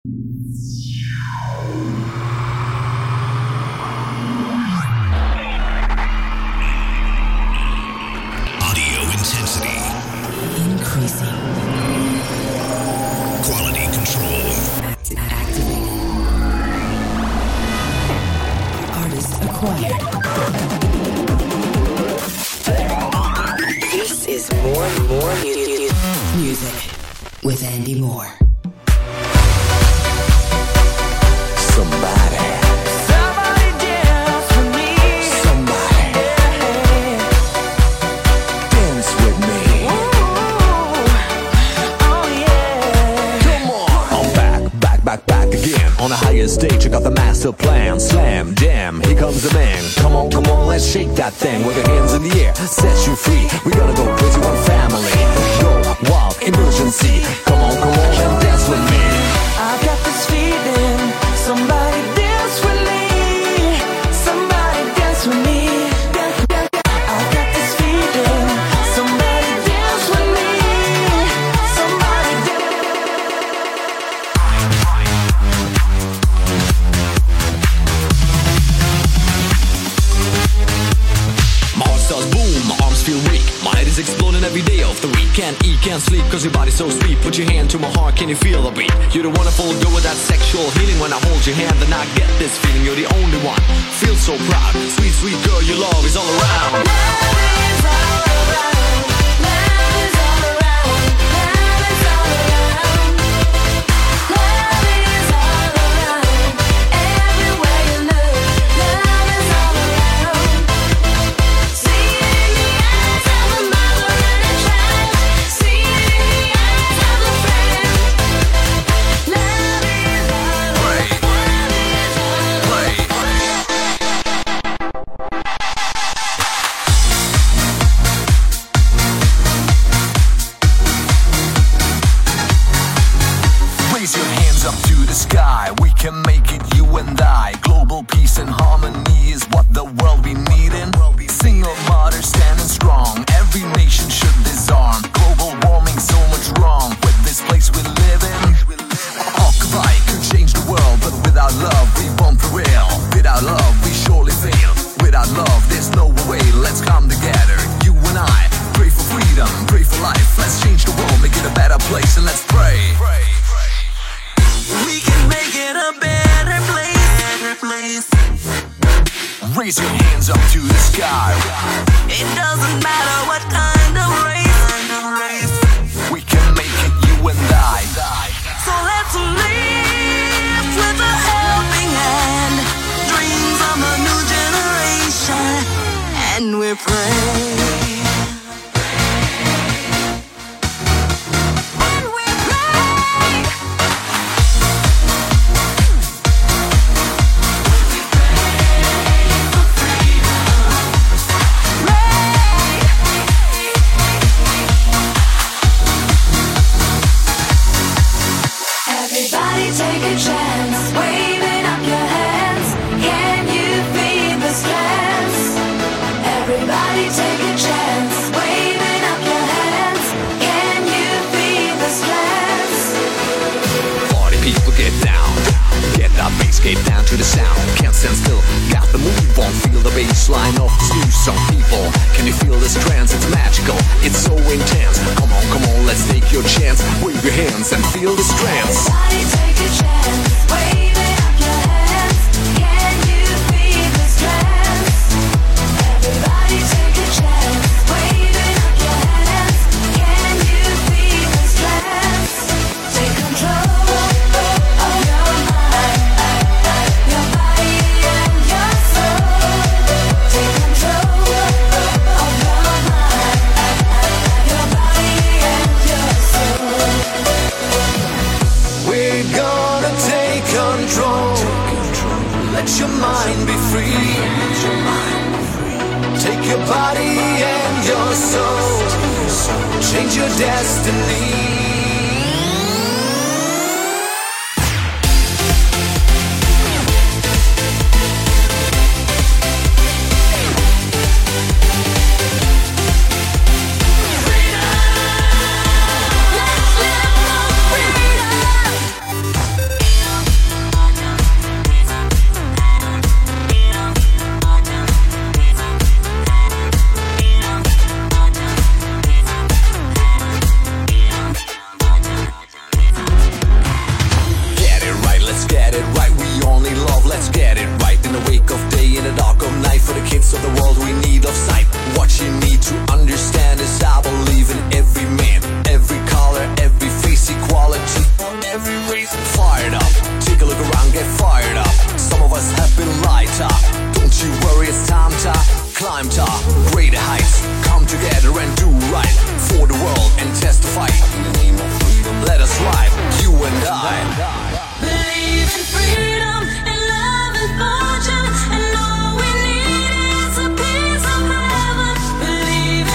Audio intensity increasing. Quality control Activated. Artist acquired. This is more music with Andy Moore. Somebody dance with me. Somebody dance with me. Ooh, oh yeah. Come on. I'm back again. On a higher stage, I got the master plan. Slam, jam, here comes the man. Come on, let's shake that thing with your hands in the air. Set you free. We gotta go crazy, one family. Go wild, emergency. Come on, and dance with me. I've got this feeling. Somebody dance with me. Somebody dance with me. I've got this feeling. Somebody dance with me. Somebody My heart starts boom, my arms feel weak. My head is exploding every day of the week. Can't eat, can't sleep, cause your body's so sweet. Put your hand to my heart, can you feel the beat? You're the wonderful girl with that sexual healing. When I hold your hand, then I get this feeling. You're the only one, feel so proud. Sweet, sweet girl, your love is all around. Love is all around. Love is all around. Love is all around. Love is all around. Everywhere you look, love is all around. See it in the eyes of a mother and a child. See it in the eyes of a friend. Love is all around. Love is all Raise your hands up to the sky. We can make it, you and I. Global peace and harmony is what the world be needing. Single mother standing strong. Every nation should disarm. Global warming, so much wrong with this place we live in. Occupy could change the world, but without love we won't prevail. Without love we surely fail. Without love there's no way. Let's come together, you and I. Pray for freedom, pray for life. Let's change the world, make it a better place, and let's pray. We can make it a better place. Raise your hands up to the sky. It doesn't matter what kind of race. We can make it, you and I. So let's live with a helping hand. Dreams of a new generation. And we pray. Everybody take a chance, waving up your hands. Can you feel the strands? Everybody take a chance, waving up your hands. Can you feel the strands? Party people get down. Get that bass, get down to the sound. Can't stand still, got the move on. Feel the bass line of this new song. People, can you feel this trance? It's magical, it's so intense. Come on, let's take your chance. Wave your hands and feel this trance. Everybody take a chance, waving up your hands. Can you feel the strands? Everybody take a chance, waving up your hands. Can you feel the strands? Take control of your mind, your body and your soul. Take control of your mind, your body and your soul. We're gonna take control. Let your mind be free. Take your body and your soul. Change your destiny. let's get it right. In the wake of day, in the dark of night, for the kids of the world we need of sight. What you need to understand is I believe in every man, every color, every face, equality for every race. Fired up, take a look around, get fired up. Some of us have been light up. Don't you worry, it's time to climb to greater heights. Come together and do right for the world and testify. In the name of freedom, let us ride, you and I. Believe in freedom and love and fortune, and all we need is a piece of heaven. Believe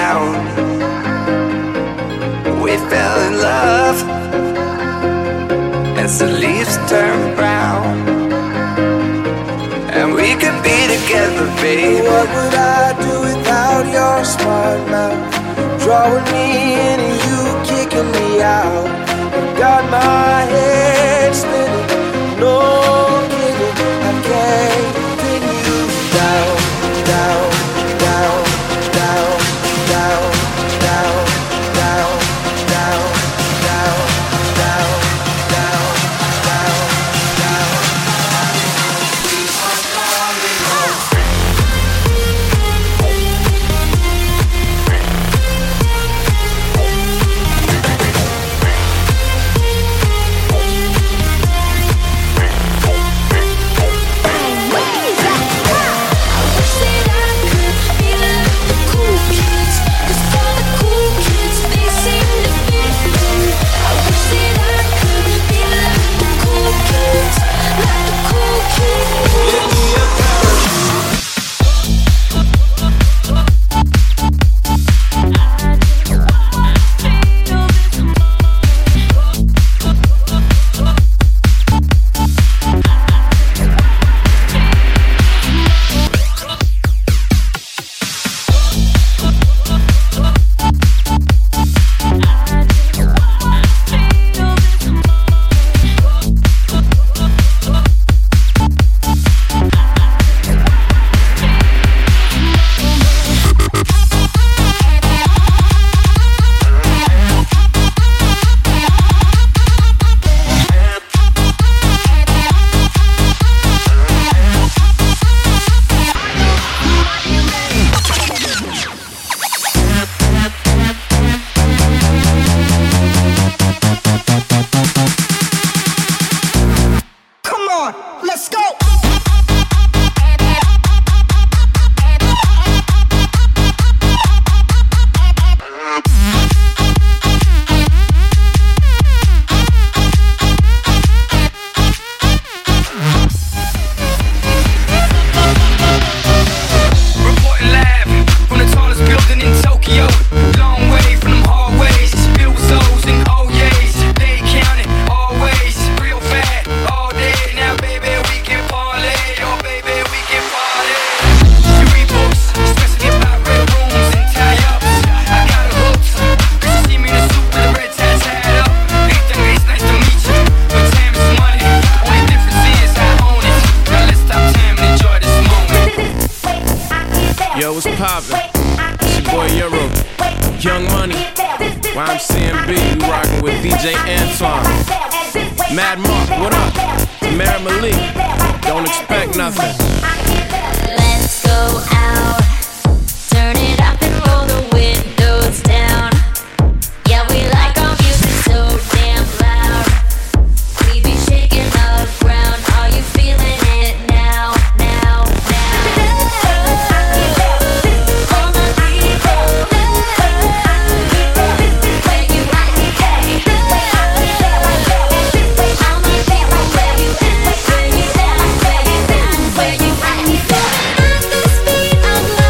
down. We fell in love as the leaves turn brown, and we could be together, babe. What would I do without your smart mouth? Drawing me in and you kicking me out. You got my head spinning, no kidding. I can't pin you down, down, down, down, down, down, down, down, down, down, down, down, down. Yo, what's poppin'? It's your boy Euro, Young Money, YMCMB, we rockin' with DJ Antoine. Mad Mark, what up? Mary Malik, don't expect nothing. Let's go out, turn it up and roll the windows down. Yeah, we like our music so damn loud. We be shaking the ground. Are you feeling it now? Now, now. On the beat, where you at today? On the beat, where you at? Where you down? Where you down? Where you at today? On this beat, I'm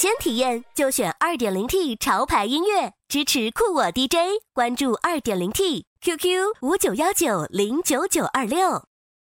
先体验就选 2.0T 潮牌音乐，支持酷我 DJ， 关注 2.0T，QQ 59190996。